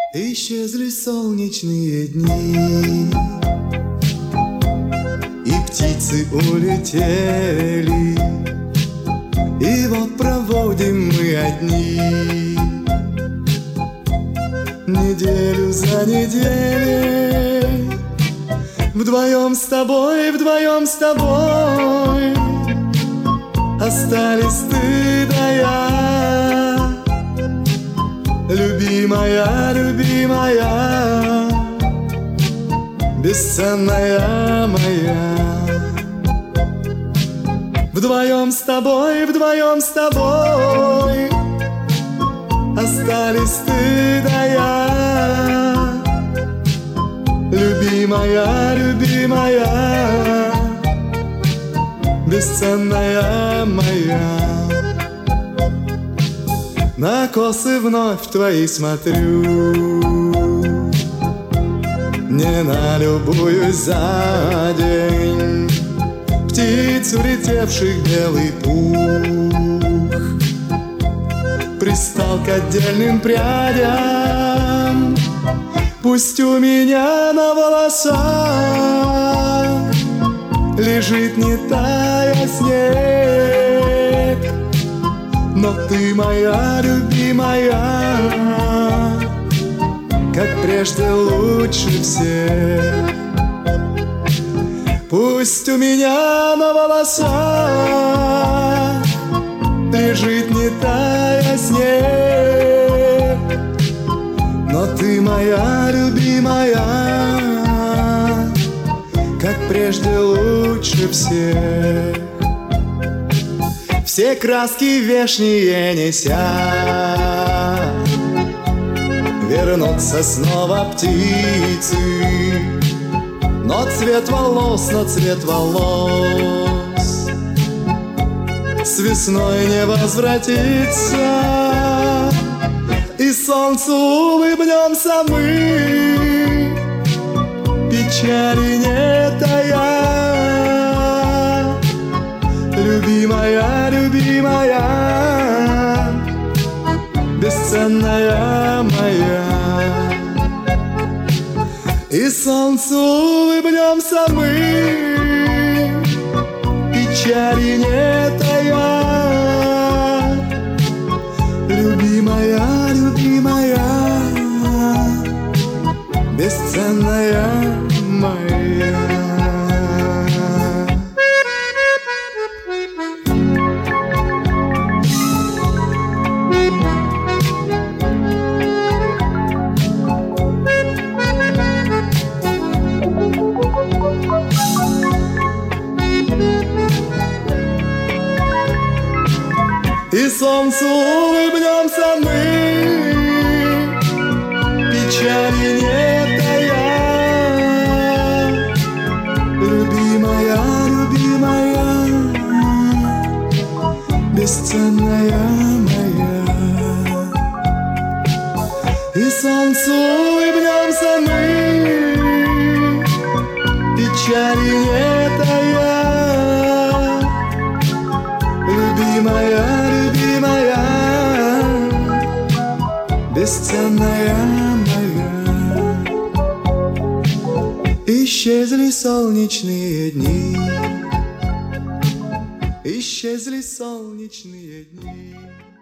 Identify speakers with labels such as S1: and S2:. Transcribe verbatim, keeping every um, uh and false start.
S1: Исчезли солнечные дни, и птицы улетели, и вот проводим мы одни неделю за неделей. Вдвоем с тобой, вдвоем с тобой остались ты да я. Любимая, любимая, бесценная моя. Вдвоем с тобой, вдвоем с тобой остались ты да я. Любимая, любимая, бесценная моя. На косы вновь твои смотрю, не налюбуюсь за день птиц, улетевших белый пух, пристал к отдельным прядям. Пусть у меня на волосах лежит, не тая, снег, но ты моя любимая, как прежде лучше всех. Пусть у меня на волосах лежит, не тая, снег, но ты моя любимая, как прежде лучше всех. Все краски вешние неся, вернутся снова птицы, но цвет волос, но цвет волос с весной не возвратится. И солнцу улыбнемся мы, печали не тая. Любимая, любимая, бесценная моя. И солнцу улыбнемся мы, печали не тая. Любимая, любимая, бесценная моя. И солнцу улыбнемся мы, печали не тая. Любимая, любимая, бесценная моя. И солнцу улыбнемся мы, печали не тая. Любимая, любимая, бесценная моя. Исчезли солнечные дни, исчезли солнечные дни.